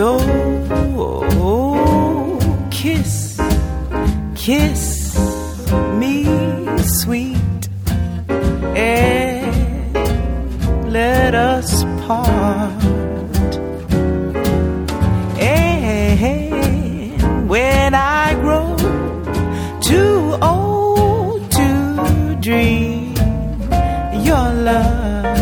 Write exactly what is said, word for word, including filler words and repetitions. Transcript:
So kiss, kiss me sweet, and let us part. And when I grow too old to dream your love,